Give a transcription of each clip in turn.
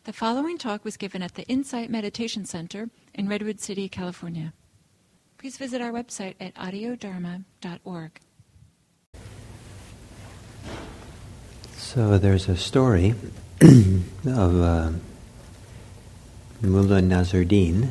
The following talk was given at the Insight Meditation Center in Redwood City, California. Please visit our website at audiodharma.org. So there's a story of Mullah Nasruddin.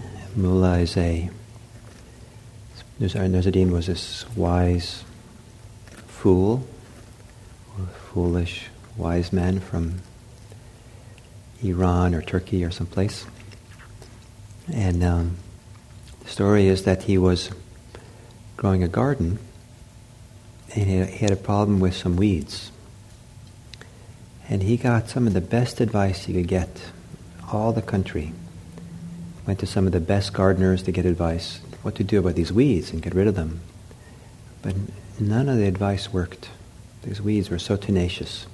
Nasruddin was this wise fool, or foolish wise man from Iran or Turkey or someplace. And the story is that he was growing a garden and he had a problem with some weeds. And he got some of the best advice he could get, all the country. Went to some of the best gardeners to get advice, what to do about these weeds and get rid of them. But none of the advice worked. These weeds were so tenacious.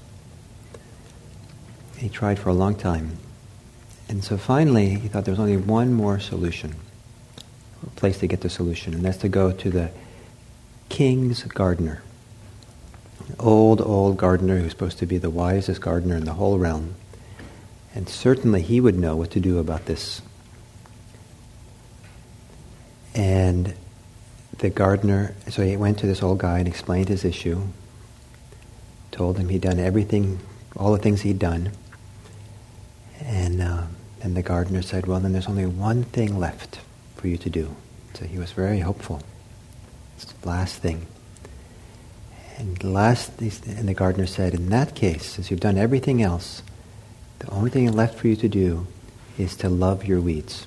He tried for a long time. And so finally, he thought there was only one more solution, a place to get the solution, and that's to go to the king's gardener. An old gardener who's supposed to be the wisest gardener in the whole realm. And certainly he would know what to do about this. And the gardener, so he went to this old guy and explained his issue, told him he'd done everything, all the things he'd done. And the gardener said, well, then there's only one thing left for you to do. So he was very hopeful. It's the last thing. And the gardener said, in that case, since you've done everything else, the only thing left for you to do is to love your weeds.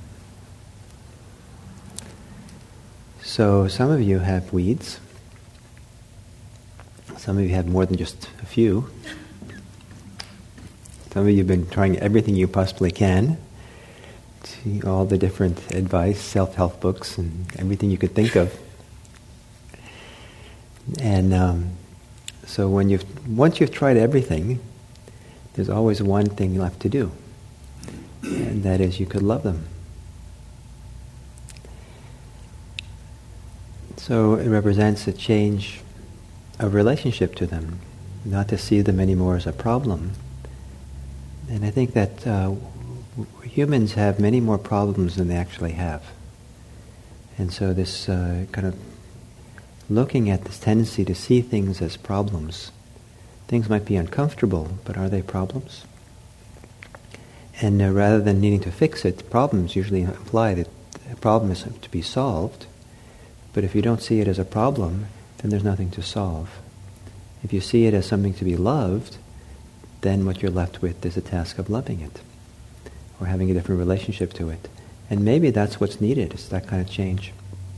So some of you have weeds. Some of you have more than just a few. Some of you have been trying everything you possibly can. See all the different advice, self-help books, and everything you could think of. And so once you've tried everything, there's always one thing left to do. And that is you could love them. So it represents a change of relationship to them, not to see them anymore as a problem. And I think that humans have many more problems than they actually have. And so this kind of looking at this tendency to see things as problems. Things might be uncomfortable, but are they problems? And rather than needing to fix it, problems usually imply that a problem is to be solved. But if you don't see it as a problem, then there's nothing to solve. If you see it as something to be loved, then what you're left with is a task of loving it, or having a different relationship to it. And maybe that's what's needed, is that kind of change.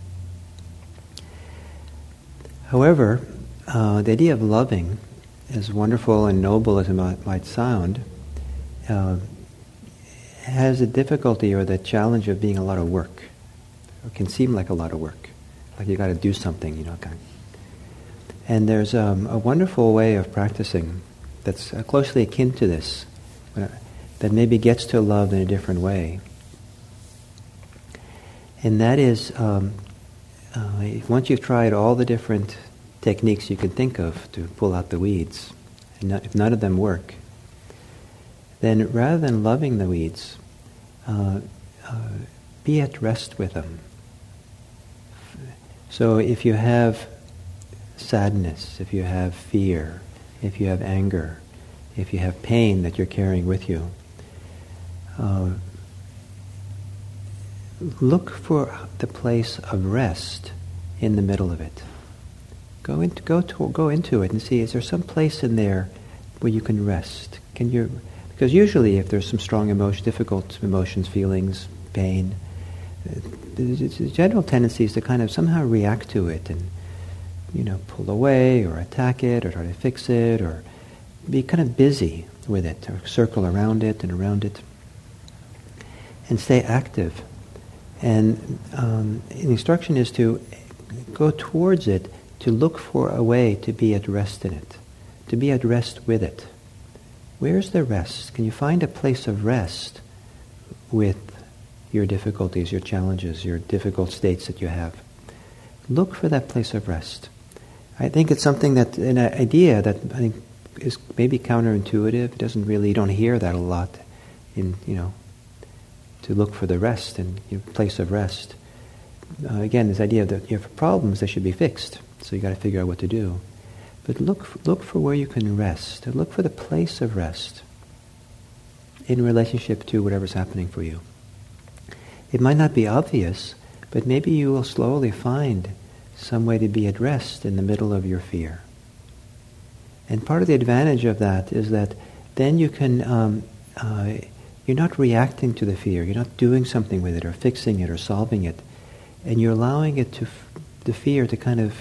However, the idea of loving, as wonderful and noble as it might sound, has a difficulty or the challenge of being a lot of work. It can seem like a lot of work, like you got to do something, kind of. And there's a wonderful way of practicing that's closely akin to this, that maybe gets to love in a different way. And that is, once you've tried all the different techniques you can think of to pull out the weeds, and if none of them work, then rather than loving the weeds, be at rest with them. So if you have sadness, if you have fear, if you have anger, if you have pain that you're carrying with you, look for the place of rest in the middle of it. Go into it and see, is there some place in there where you can rest? Because usually if there's some strong difficult emotions, feelings, pain, the general tendency is to kind of somehow react to it and, pull away or attack it or try to fix it or be kind of busy with it or circle around it and stay active. And the instruction is to go towards it, to look for a way to be at rest in it, to be at rest with it. Where's the rest? Can you find a place of rest with your difficulties, your challenges, your difficult states that you have? Look for that place of rest. I think it's something that, an idea that I think is maybe counterintuitive. You don't hear that a lot to look for the rest and your place of rest. Again, this idea that you have problems, they should be fixed. So you got to figure out what to do. But look for where you can rest. And look for the place of rest in relationship to whatever's happening for you. It might not be obvious, but maybe you will slowly find some way to be at rest in the middle of your fear. And part of the advantage of that is that then you can, you're not reacting to the fear, you're not doing something with it or fixing it or solving it, and you're allowing it the fear to kind of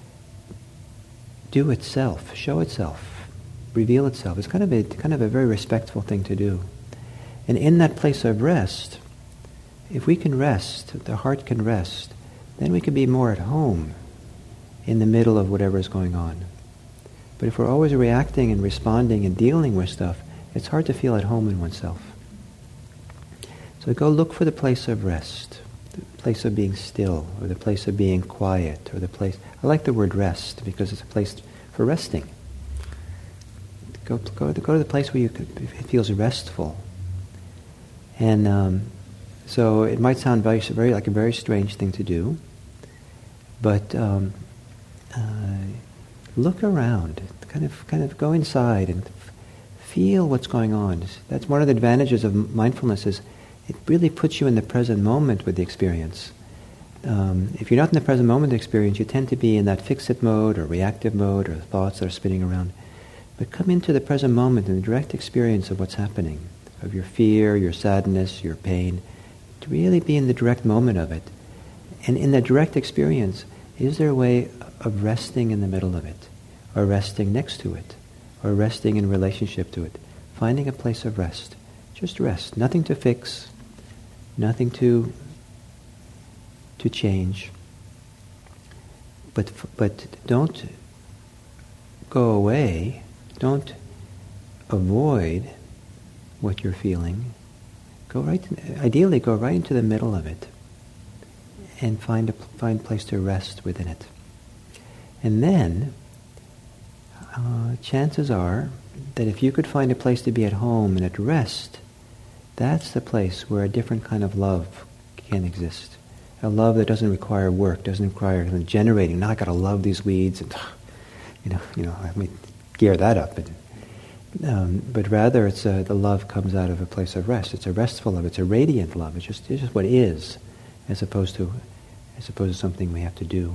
do itself, show itself, reveal itself. It's kind of a very respectful thing to do. And in that place of rest, if we can rest, the heart can rest, then we can be more at home in the middle of whatever is going on. But if we're always reacting and responding and dealing with stuff, it's hard to feel at home in oneself. So go look for the place of rest, the place of being still, or the place of being quiet, or the place... I like the word rest because it's a place for resting. Go to the place where it feels restful. And so it might sound very like a very strange thing to do, but look around, kind of go inside and feel what's going on. That's one of the advantages of mindfulness, is it really puts you in the present moment with the experience. If you're not in the present moment experience, you tend to be in that fix-it mode or reactive mode or thoughts that are spinning around. But come into the present moment in the direct experience of what's happening, of your fear, your sadness, your pain, to really be in the direct moment of it. And in that direct experience, is there a way of resting in the middle of it, or resting next to it, or resting in relationship to it? Finding a place of rest. Just rest. Nothing to fix, nothing to change. But don't go away. Don't avoid what you're feeling. Ideally, go right into the middle of it, and find a place to rest within it. And then, chances are that if you could find a place to be at home and at rest, that's the place where a different kind of love can exist. A love that doesn't require work, doesn't require generating. Now I got to love these weeds, and let me gear that up. But rather, it's the love comes out of a place of rest. It's a restful love. It's a radiant love. It's just what is, as opposed to something we have to do.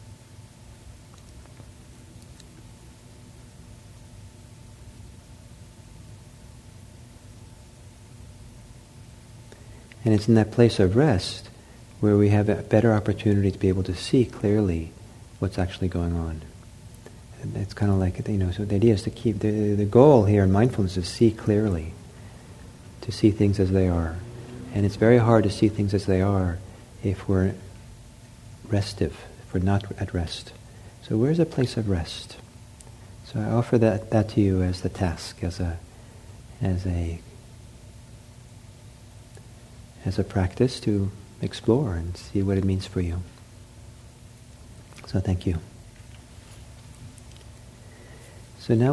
And it's in that place of rest where we have a better opportunity to be able to see clearly what's actually going on. And it's kind of like, so the idea is to keep, the goal here in mindfulness is to see clearly, to see things as they are. And it's very hard to see things as they are if we're restive, if we're not at rest. So where's a place of rest? So I offer that to you as the task, as a practice to explore and see what it means for you. So thank you. So now